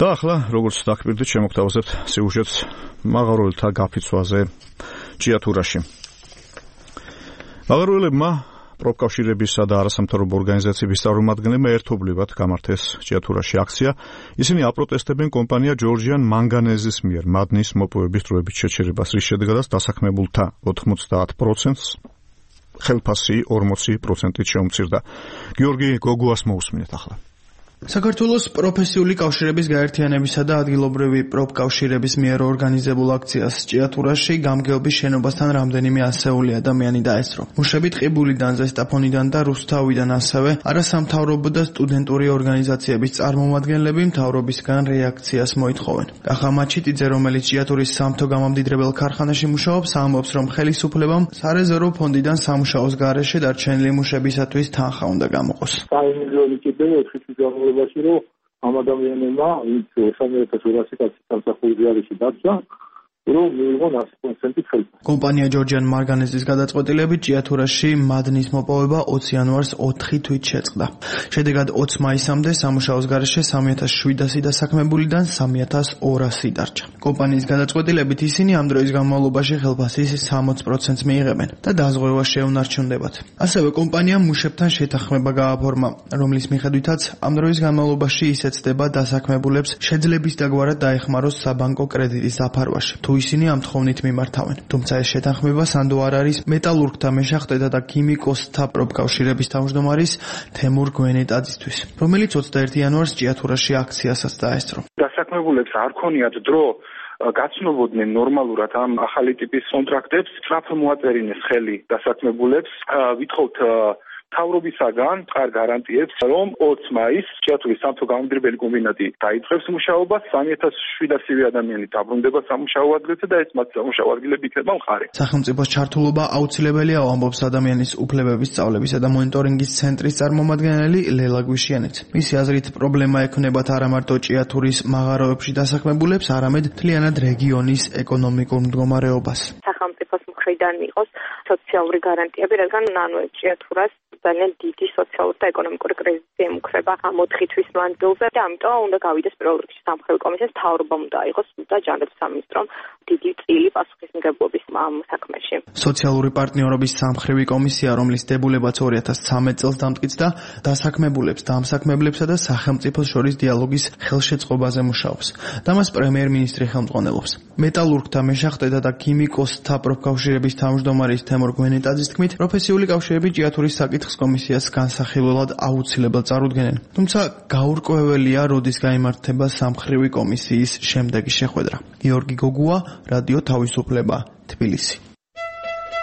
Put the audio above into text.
და ახლა როგორც დაგპირდით შემოგთავაზებთ სიუჟეტს მაღაროელთა გაფიცვაზე ჭიათურაში. მაღაროელებმა პროფკავშირებისა და არასამთავრობო ორგანიზაციების წარმომადგენლებმა ერთობლივად გამართეს ჭიათურაში აქცია. ისინი აპროტესტებენ კომპანია Georgian Manganese-ის მიერ მადნის მოპოვების დროებით შეჩერებას, რის შედეგადაც დასაქმებულთა 90%-ს ხელფასი 40%-ით შეუმცირდა. გიორგი გოგუას მოусმინეთ ახლა. საქართველოს პროფესიული კავშირების გაერთიანებისა და ადგილობრივი პროფკავშირების მიერ ორგანიზებულ აქციას ჭიათურაში გამგეობის შენობასთან რამდენიმე ასეული ადამიანი დაესწრო. მუშები ტყიბულიდან, ზესტაფონიდან და რუსთავიდან, ასევე არასამთავრობო და სტუდენტური ორგანიზაციების წარმომადგენლები მთავრობისგან რეაქციას მოითხოვენ. კახა მაჩიტიძე, რომელიც ჭიათურის სამთო გამამდიდრებელ ქარხანაში მუშაობს, ამბობს, რომ ხელისუფლებამ სარეზერვო ფონდიდან სამუშაოს გარეშე დარჩენილი მუშებისათვის თანხა უნდა გამოყოს. რომ ამ ადამიანებმა, ვინც 3200 კაცი სამსახური ჯარში დარჩა, რომ მიიღონ 100% ხელფასი. კომპანია Georgian Manganese-ის გადაწყვეტილებით ჭიათურაში მადნის მოპოვება 20 იანვარს 4 თვით შეწყდა. შედეგად 20 მაისამდე სამუშაოს გარეშე 3700 დასაქმებულიდან 3200 დარჩა. კომპანიის გადაწყვეტილებით ისინი ამ დროის განმავლობაში ხელფასის 60%-ს მიიღებენ და დაზღვევა შეუნარჩუნდებათ. ასევე კომპანიამ მუშებთან შეთანხმება გააფორმა, რომლის მიხედვითაც ამ დროის განმავლობაში ის ეცდება დასაქმებულებს შეძლების დაგვარად დაეხმაროს საბანკო კრედიტის დაფარვაში. ისინი ამ თხოვნით მიმართავენ. თუმცა ეს შეთანხმება სანდო არ არის მეტალურგთა მეშახტეთა და ქიმიკოსთა პროფკავშირების თავმჯდომარის თემურ გვენეტაძისთვის, რომელიც 21 იანვარს ჭიათურაში აქციასაც დაესწრო. დასაქმებულებს არ ქონიათ დრო გაცნობოდნენ ნორმალურად ამ ახალი ტიპის კონტრაქტებს, სწრაფ მოაწერინეს ხელი დასაქმებულებს, ვითხოვთ მთავრობისაგან წყარ გარანტიებს, რომ 20 მაისს ჭიათურის სამთო გამამდიდრებელი კომბინატი დაიწყებს მუშაობას, 3700 ადამიანი დაბრუნდება სამუშაო ადგილზე და ეს მათ სამუშაო ადგილები იქნება მხარე. სახელმწიფოს ჩართულობა აუცილებელია, ამბობს ადამიანის უფლებების სწავლებისა და მონიტორინგის ცენტრის წარმომადგენელი ლელა გვიშიანიც. მისი აზრით, პრობლემა ექნებათ არა მარტო ჭიათურის მაღაროებში დასაქმებულებს, არამედ მთლიანად რეგიონის ეკონომიკურ მდგომარეობას. სახელმწიფოს მხრიდან იყოს სოციალური გარანტიები, რადგან ჭიათურას ძალიან დიდი სოციალური და ეკონომიკური კრიზისი ემუქრება 4 თვის მანძილზე და ამიტომ უნდა გავიდეს პირველ რიგში სამხედრო კომისიას, მთავრობამ უნდა აიღოს და ჯანდაცვის სამინისტრომ დიდი წილი პასუხისმგებლობის ამ საქმეში. სოციალური პარტნიორობის სამმხრივი კომისია, რომლის დებულებაც 2013 წელს დამტკიცდა, დასაქმებულებს, დამსაქმებლებსა და სახელმწიფოს შორის დიალოგის ხელშეწყობაზე მუშაობს. და მას პრემიერ-მინისტრი ხელმძღვანელობს. მეტალურგთა მეშახტეთა და ქიმიკოსთა პროფკავშირების თავმჯდომარის თემურ გვენეტაძის თქმით, პროფესიული კავშირები ჭიათურის საკითხს კომისიას განსახილველად აუცილებელ წარუდგენენ. თუმცა გაურკვეველია, როდის გაიმართება სამმხრივი კომისიის შემდეგი შეხვედრა. გიორგი გოგუა, რადიო თავისუფლება, თბილისი.